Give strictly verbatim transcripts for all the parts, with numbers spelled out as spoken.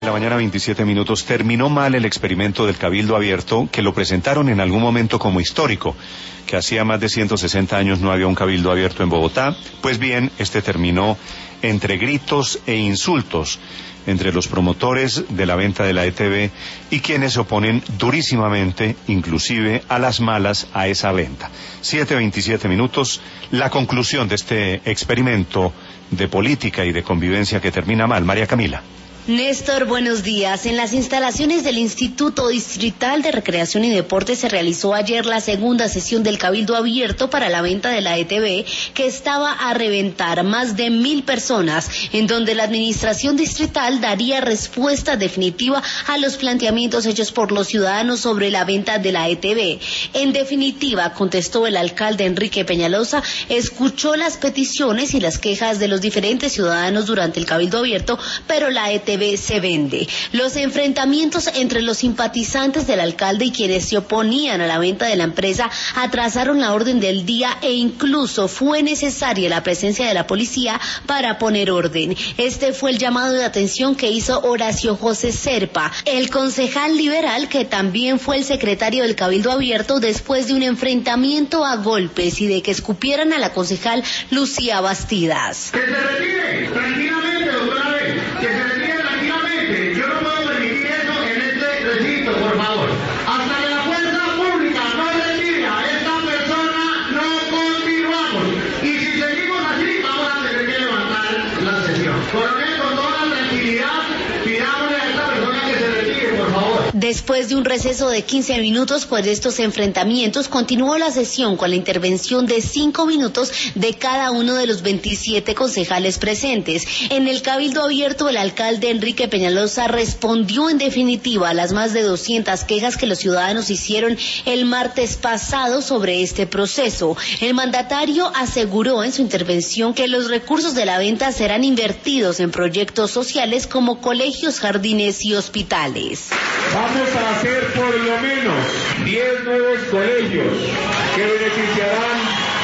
la mañana, veintisiete minutos. Terminó mal el experimento del Cabildo Abierto, que lo presentaron en algún momento como histórico, que hacía más de ciento sesenta años no había un Cabildo Abierto en Bogotá. Pues bien, este terminó entre gritos e insultos entre los promotores de la venta de la E T V y quienes se oponen durísimamente, inclusive a las malas, a esa venta. siete veintisiete minutos, la conclusión de este experimento de política y de convivencia que termina mal. María Camila. Néstor, buenos días. En las instalaciones del Instituto Distrital de Recreación y Deporte se realizó ayer la segunda sesión del Cabildo Abierto para la venta de la E T V, que estaba a reventar más de mil personas, en donde la administración distrital daría respuesta definitiva a los planteamientos hechos por los ciudadanos sobre la venta de la E T V. En definitiva, contestó el alcalde Enrique Peñalosa, escuchó las peticiones y las quejas de los diferentes ciudadanos durante el Cabildo Abierto, pero la E T V se vende. Los enfrentamientos entre los simpatizantes del alcalde y quienes se oponían a la venta de la empresa atrasaron la orden del día e incluso fue necesaria la presencia de la policía para poner orden. Este fue el llamado de atención que hizo Horacio José Serpa, el concejal liberal que también fue el secretario del Cabildo Abierto, después de un enfrentamiento a golpes y de que escupieran a la concejal Lucía Bastidas. Que se retire tranquilamente, doctora B, que se retire tranquilamente. Yo no puedo permitir eso en este recinto, por favor. Hasta que la fuerza pública no retire a esta persona, no continuamos. Y si seguimos así, vamos a tener que levantar la sesión. Coronel, con toda la tranquilidad, pidámosle a esta persona que se retire, por favor. Después de un receso de quince minutos por estos enfrentamientos, continuó la sesión con la intervención de cinco minutos de cada uno de los veintisiete concejales presentes. En el Cabildo Abierto, el alcalde Enrique Peñalosa respondió en definitiva a las más de doscientas quejas que los ciudadanos hicieron el martes pasado sobre este proceso. El mandatario aseguró en su intervención que los recursos de la venta serán invertidos en proyectos sociales como colegios, jardines y hospitales. Vamos a hacer por lo menos diez nuevos colegios que beneficiarán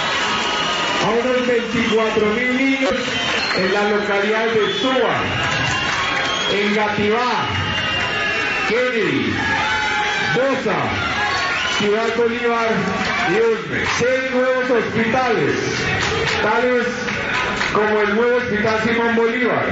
a unos veinticuatro mil niños en la localidad de Suba, en Gativá, Kennedy, Bosa, Ciudad Bolívar y Usme. Seis nuevos hospitales, tales como el nuevo Hospital Simón Bolívar,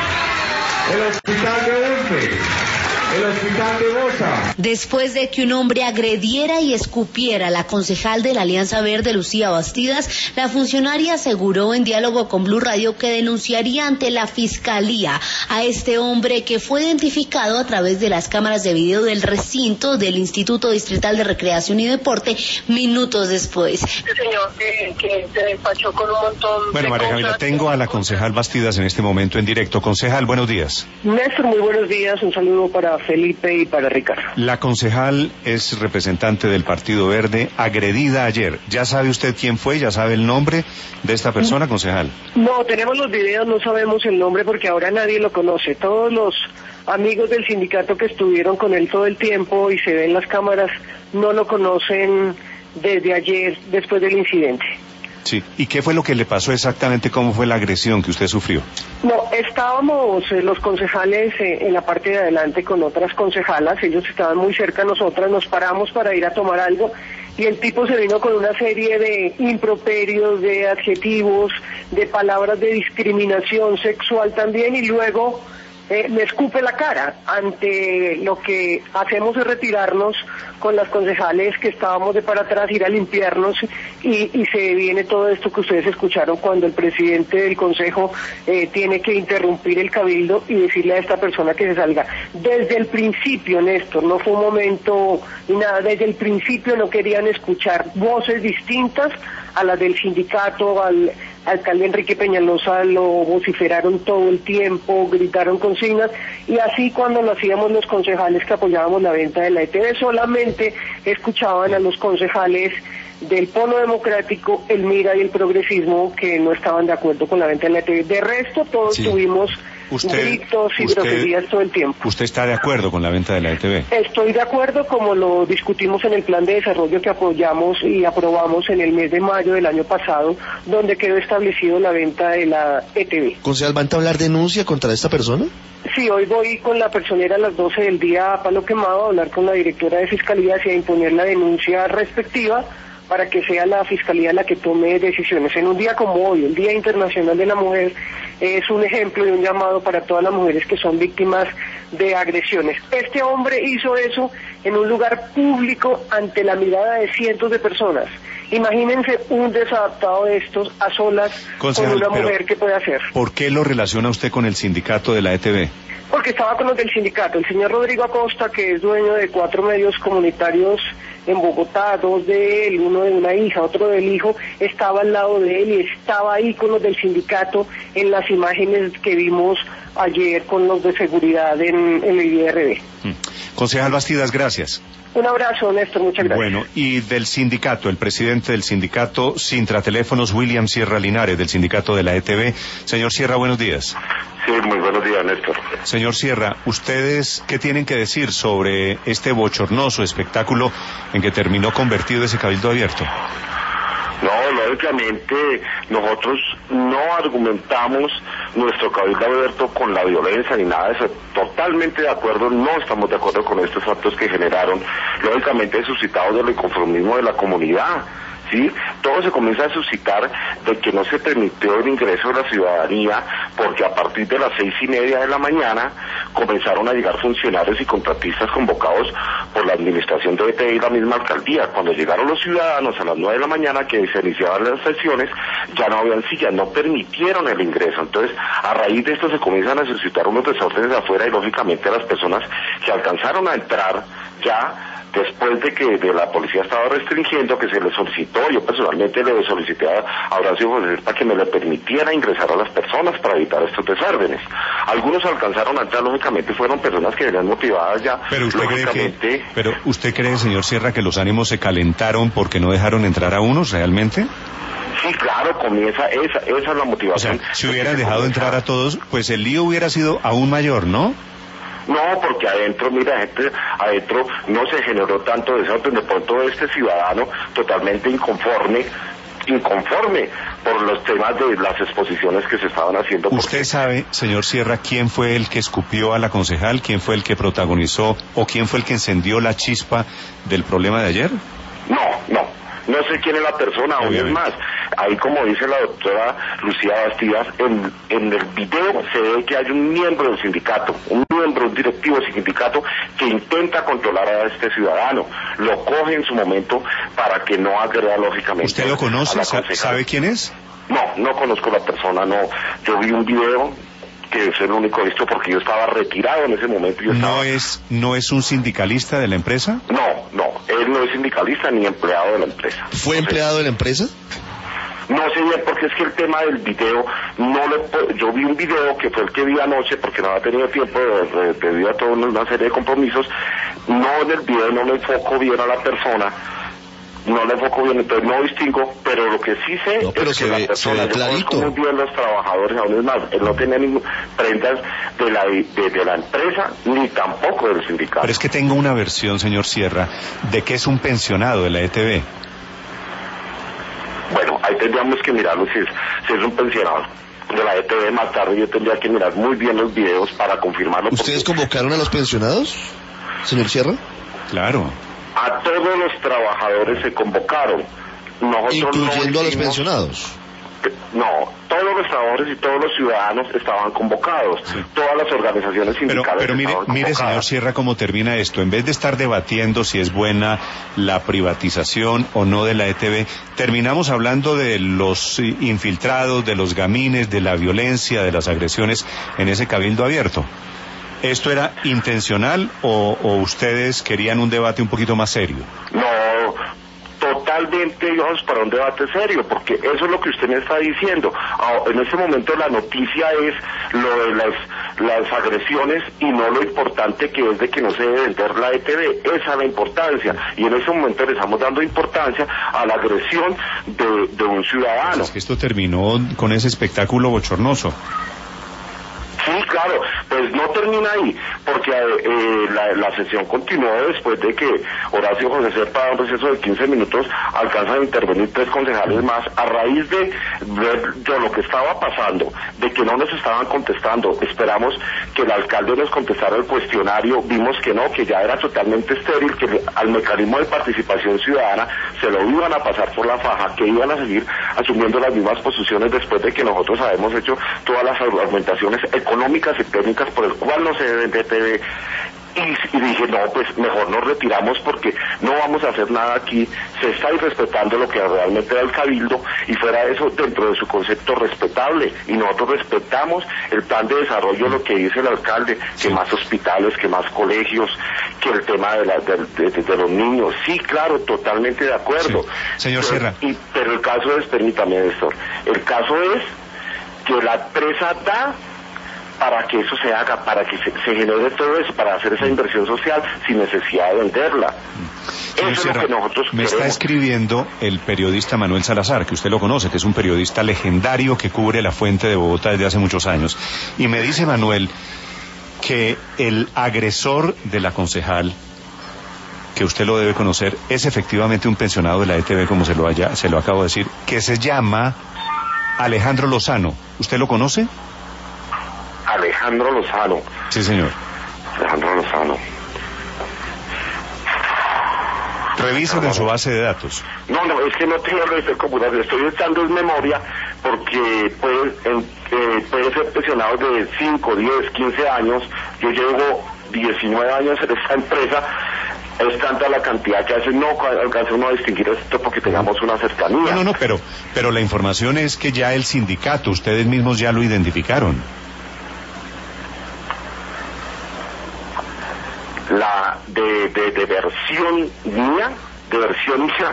el Hospital de Usme, el Hospital de Bosa. Después de que un hombre agrediera y escupiera a la concejal de la Alianza Verde, Lucía Bastidas, la funcionaria aseguró en diálogo con Blue Radio que denunciaría ante la Fiscalía a este hombre, que fue identificado a través de las cámaras de video del recinto del Instituto Distrital de Recreación y Deporte minutos después. Este señor que, que se despachó con un montón Bueno, de María cosas. Camila, tengo a la concejal Bastidas en este momento en directo. Concejal, buenos días. Néstor, muy buenos días. Un saludo para Felipe y para Ricardo. La concejal es representante del Partido Verde, agredida ayer. ¿Ya sabe usted quién fue? ¿Ya sabe el nombre de esta persona, concejal? No, tenemos los videos, no sabemos el nombre porque ahora nadie lo conoce. Todos los amigos del sindicato que estuvieron con él todo el tiempo y se ven las cámaras no lo conocen desde ayer, después del incidente. Sí. ¿Y qué fue lo que le pasó exactamente? ¿Cómo fue la agresión que usted sufrió? No, estábamos eh, los concejales eh, en la parte de adelante con otras concejalas, ellos estaban muy cerca a nosotras, nos paramos para ir a tomar algo y el tipo se vino con una serie de improperios, de adjetivos, de palabras de discriminación sexual también, y luego eh, me escupe la cara. Ante lo que hacemos es retirarnos con las concejales que estábamos de para atrás, ir a limpiarnos, y, y se viene todo esto que ustedes escucharon cuando el presidente del consejo eh, tiene que interrumpir el cabildo y decirle a esta persona que se salga. Desde el principio, Néstor, no fue un momento ni nada, desde el principio no querían escuchar voces distintas a las del sindicato, al alcalde Enrique Peñalosa lo vociferaron todo el tiempo, gritaron consignas, y así cuando lo hacíamos los concejales que apoyábamos la venta de la E T V, solamente escuchaban a los concejales del Polo Democrático, el MIRA y el Progresismo, que no estaban de acuerdo con la venta de la E T V. De resto, todos sí. tuvimos usted, gritos y usted, groserías todo el tiempo. ¿Usted está de acuerdo con la venta de la E T V? Estoy de acuerdo, como lo discutimos en el plan de desarrollo que apoyamos y aprobamos en el mes de mayo del año pasado, donde quedó establecido la venta de la E T V. ¿Concejal, va a entablar denuncia contra esta persona? Sí, hoy voy con la personera a las doce del día a Palo Quemado a hablar con la directora de Fiscalía y a imponer la denuncia respectiva para que sea la Fiscalía la que tome decisiones. En un día como hoy, el Día Internacional de la Mujer, es un ejemplo y un llamado para todas las mujeres que son víctimas de agresiones. Este hombre hizo eso en un lugar público ante la mirada de cientos de personas. Imagínense un desadaptado de estos a solas Concejal, con una mujer que puede hacer. ¿Por qué lo relaciona usted con el sindicato de la E T V? Porque estaba con los del sindicato. El señor Rodrigo Acosta, que es dueño de cuatro medios comunitarios en Bogotá, dos de él, uno de una hija, otro del hijo, estaba al lado de él y estaba ahí con los del sindicato en las imágenes que vimos ayer con los de seguridad en, en el I R B. Mm. Concejal Bastidas, gracias. Un abrazo, Néstor, muchas gracias. Bueno, y del sindicato, el presidente del sindicato Sintrateléfonos, William Sierra Linares, del sindicato de la E T V. Señor Sierra, buenos días. Sí, muy buenos días, Néstor. Señor Sierra, ¿ustedes qué tienen que decir sobre este bochornoso espectáculo en que terminó convertido ese cabildo abierto? No, lógicamente nosotros no argumentamos nuestro cabildo abierto con la violencia ni nada de eso. Totalmente de acuerdo, no estamos de acuerdo con estos actos que generaron, lógicamente suscitados del inconformismo de la comunidad. ¿Sí? Todo se comienza a suscitar de que no se permitió el ingreso de la ciudadanía porque a partir de las seis y media de la mañana comenzaron a llegar funcionarios y contratistas convocados por la administración de E T V y la misma alcaldía. Cuando llegaron los ciudadanos a las nueve de la mañana que se iniciaban las sesiones, ya no habían sillas, no permitieron el ingreso. Entonces, a raíz de esto se comienzan a suscitar unos desórdenes de afuera y lógicamente las personas que alcanzaron a entrar ya después de que de la policía estaba restringiendo, que se le solicitó, yo personalmente le solicité a Horacio José para que me le permitiera ingresar a las personas para evitar estos desórdenes. Algunos alcanzaron a entrar, lógicamente fueron personas que venían motivadas ya. Pero usted cree que, pero usted cree, señor Sierra, que los ánimos se calentaron porque no dejaron entrar a unos realmente? Sí, claro, comienza esa, esa es la motivación. O sea, si hubieran dejado entrar a todos, pues el lío hubiera sido aún mayor, ¿no? No, porque adentro, mira, gente, adentro no se generó tanto desorden. De pronto este ciudadano totalmente inconforme, inconforme por los temas de las exposiciones que se estaban haciendo. ¿Usted sabe, señor Sierra, quién fue el que escupió a la concejal, quién fue el que protagonizó o quién fue el que encendió la chispa del problema de ayer? No, no. No sé quién es la persona, aún es más. Ahí, como dice la doctora Lucía Bastidas, en, en el video se ve que hay un miembro del sindicato, un miembro, un directivo del sindicato que intenta controlar a este ciudadano. Lo coge en su momento para que no agreda lógicamente. ¿Usted lo conoce? ¿Sabe quién es? No, no conozco la persona, no. Yo vi un video que es el único visto porque yo estaba retirado en ese momento. Yo estaba... ¿No es no es un sindicalista de la empresa? No, no, él no es sindicalista ni empleado de la empresa. ¿Fue empleado de la empresa? No sé bien, porque es que el tema del video, no le, yo vi un video que fue el que vi anoche, porque no había tenido tiempo debido a toda una serie de compromisos. No, en el video no le enfoco bien a la persona, no le enfoco bien, entonces no distingo, pero lo que sí sé no, pero es se que ve, la persona, se ve clarito. Yo conozco muy bien los trabajadores, aún es más, él no tenía ningún prendas de la, de, de la empresa, ni tampoco del sindicato. Pero es que tengo una versión, señor Sierra, de que es un pensionado de la E T V. Bueno, ahí tendríamos que mirarlo si es, si es un pensionado de la E T V. Más tarde yo tendría que mirar muy bien los videos para confirmarlo. ¿Ustedes convocaron a los pensionados, señor Sierra? Claro. A todos los trabajadores se convocaron. Nosotros ¿Incluyendo no a los hicimos... pensionados? No, todos los trabajadores y todos los ciudadanos estaban convocados. Sí. Todas las organizaciones sindicales pero, pero mire, estaban mire, señor Sierra, cómo termina esto. En vez de estar debatiendo si es buena la privatización o no de la E T V, terminamos hablando de los infiltrados, de los gamines, de la violencia, de las agresiones en ese cabildo abierto. ¿Esto era intencional o, o ustedes querían un debate un poquito más serio? No, totalmente íbamos para un debate serio, porque eso es lo que usted me está diciendo. En este momento la noticia es lo de las, las agresiones y no lo importante que es de que no se debe vender la E T V. Esa es la importancia. Y en ese momento le estamos dando importancia a la agresión de, de un ciudadano. Es que esto terminó con ese espectáculo bochornoso. Sí, claro, pues no termina ahí, porque eh, la, la sesión continuó después de que Horacio José Serpa, un receso de quince minutos, alcanzan a intervenir tres concejales más, a raíz de ver de lo que estaba pasando, de que no nos estaban contestando. Esperamos que el alcalde nos contestara el cuestionario, vimos que no, que ya era totalmente estéril, que al mecanismo de participación ciudadana se lo iban a pasar por la faja, que iban a seguir asumiendo las mismas posiciones después de que nosotros habíamos hecho todas las argumentaciones económicas y técnicas por el cual no se debe de T V. Y, y dije, no, pues mejor nos retiramos porque no vamos a hacer nada aquí, se está irrespetando lo que realmente era el Cabildo, y fuera de eso, dentro de su concepto respetable, y nosotros respetamos el plan de desarrollo, lo que dice el alcalde, que más hospitales, que más colegios, que el tema de, la, de, de, de, de los niños, sí, claro, totalmente de acuerdo. Sí. Señor pero, Sierra. Y, pero el caso es, permítame, Néstor, el caso es que la empresa da para que eso se haga, para que se, se genere todo eso, para hacer esa inversión social sin necesidad de venderla. Señor Eso Sierra, es lo que nosotros me queremos. está escribiendo el periodista Manuel Salazar, que usted lo conoce, que es un periodista legendario que cubre la Fuente de Bogotá desde hace muchos años. Y me dice Manuel que el agresor de la concejal, que usted lo debe conocer, es efectivamente un pensionado de la E T V, como se lo, haya, se lo acabo de decir, que se llama Alejandro Lozano. ¿Usted lo conoce? Alejandro Lozano. Sí, señor. Alejandro Lozano. Revisen en su base de datos. No, no, es que no tengo el computador, estoy echando en memoria porque puede, en, eh, puede ser pensionado de cinco, diez, quince años. Yo llevo diecinueve años en esta empresa. Es tanta la cantidad que a veces no alcanza uno a distinguir esto porque tengamos una cercanía. No, no, no, pero, pero la información es que ya el sindicato, ustedes mismos ya lo identificaron. La de, de, de versión mía, de versión mía,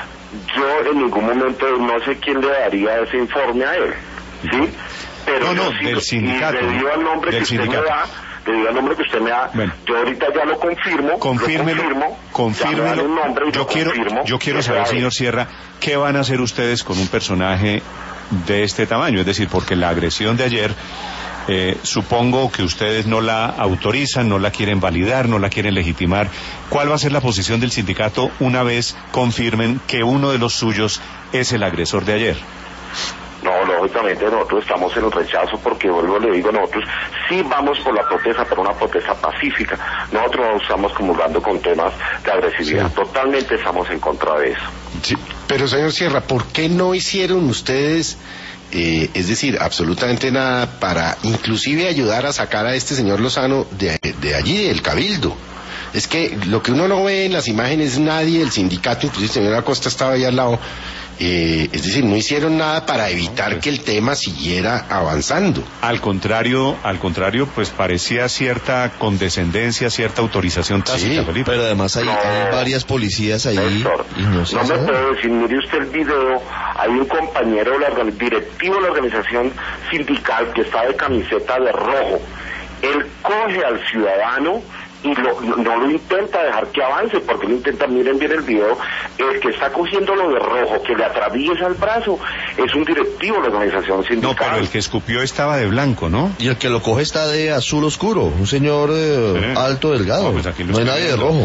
yo en ningún momento no sé quién le daría ese informe a él, ¿sí? Pero no, no, yo sí, del sindicato. Y debido al nombre del que usted sindicato. me da, debido al nombre que usted me da, bueno, yo ahorita ya lo confirmo, confírmelo, lo confirmo, confírmelo. ya me dan un nombre y yo lo quiero, confirmo, yo quiero que saber, sea señor él. Sierra, ¿qué van a hacer ustedes con un personaje de este tamaño? Es decir, porque la agresión de ayer, eh, supongo que ustedes no la autorizan, no la quieren validar, no la quieren legitimar. ¿Cuál va a ser la posición del sindicato una vez confirmen que uno de los suyos es el agresor de ayer? No, lógicamente nosotros estamos en el rechazo porque, vuelvo le digo, nosotros sí vamos por la protesta, pero una protesta pacífica. Nosotros no estamos comulgando con temas de agresividad. Sí. Totalmente estamos en contra de eso. Sí, pero señor Sierra, ¿por qué no hicieron ustedes, eh, es decir, absolutamente nada para inclusive ayudar a sacar a este señor Lozano de, de allí, del Cabildo? Es que lo que uno no ve en las imágenes, nadie del sindicato, inclusive el señor Acosta estaba ahí al lado, eh, es decir, no hicieron nada para evitar que el tema siguiera avanzando. Al contrario, al contrario, pues parecía cierta condescendencia, cierta autorización tácita, sí, Felipe. Pero además hay, no, hay varias policías ahí. Néstor, Y no, sé no me sabe. puede decir, mire usted el video, hay un compañero de la organi- directivo de la organización sindical que está de camiseta de rojo. Él coge al ciudadano y lo, no lo intenta dejar que avance, porque lo intenta, miren bien el video, el que está cogiendo lo de rojo, que le atraviesa el brazo, es un directivo de la organización sindical. No, pero el que escupió estaba de blanco, ¿no? Y el que lo coge está de azul oscuro, un señor eh, Sí. alto, delgado. No, pues aquí lo No hay estoy nadie de viendo. rojo.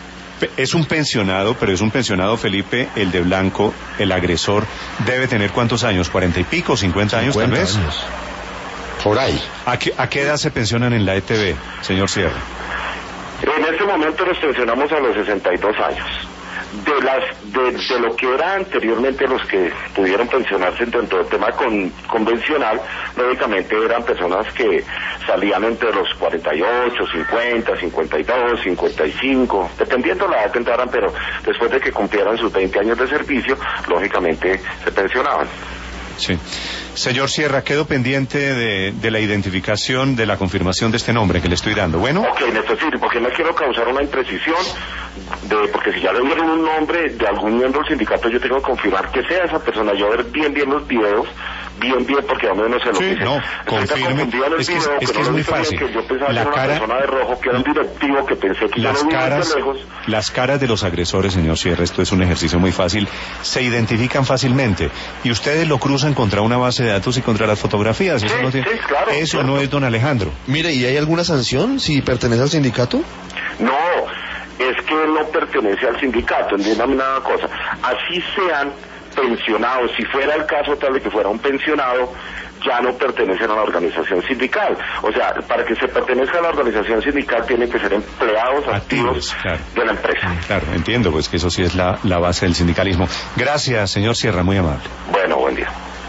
Es un pensionado, pero es un pensionado, Felipe, el de blanco, el agresor, debe tener ¿cuántos años? ¿Cuarenta y pico? ¿Cincuenta años tal vez? años. Por ahí. ¿A qué, ¿A qué edad se pensionan en la E T V, señor Sierra? En este momento nos pensionamos a los sesenta y dos años. De las de, de lo que era anteriormente los que pudieron pensionarse dentro del tema con, convencional, lógicamente eran personas que salían entre los cuarenta y ocho, cincuenta, cincuenta y dos, cincuenta y cinco, dependiendo la edad que entraran, pero después de que cumplieran sus veinte años de servicio, lógicamente se pensionaban. Sí. Señor Sierra, quedo pendiente de, de la identificación, de la confirmación de este nombre que le estoy dando. ¿Bueno? Ok, Néstor, sí, porque no quiero causar una imprecisión, de, porque si ya le dieron un nombre de algún miembro del sindicato, yo tengo que confirmar que sea esa persona. Yo ver bien, bien los videos, bien, bien, porque a menos se lo Sí, dice. no, confirme. Es que es, es, que es muy fácil. Que yo pensaba la que era cara, una persona de rojo, que era un directivo, que pensé que las yo lo vi caras, desde lejos. Las caras de los agresores, señor Sierra, esto es un ejercicio muy fácil, se identifican fácilmente. Y ustedes lo cruzan contra una base de datos y contra las fotografías. Eso Sí, no, tiene, sí, claro, eso claro. no es don Alejandro. Mire, ¿y hay alguna sanción si pertenece al sindicato? No, es que él no pertenece al sindicato, entiéndame una cosa. Así sean pensionados, si fuera el caso tal de que fuera un pensionado, ya no pertenecen a la organización sindical. O sea, para que se pertenezca a la organización sindical tienen que ser empleados activos, activos claro. de la empresa. Claro, entiendo, pues que eso sí es la, la base del sindicalismo. Gracias, señor Sierra, muy amable. Bueno, buen día.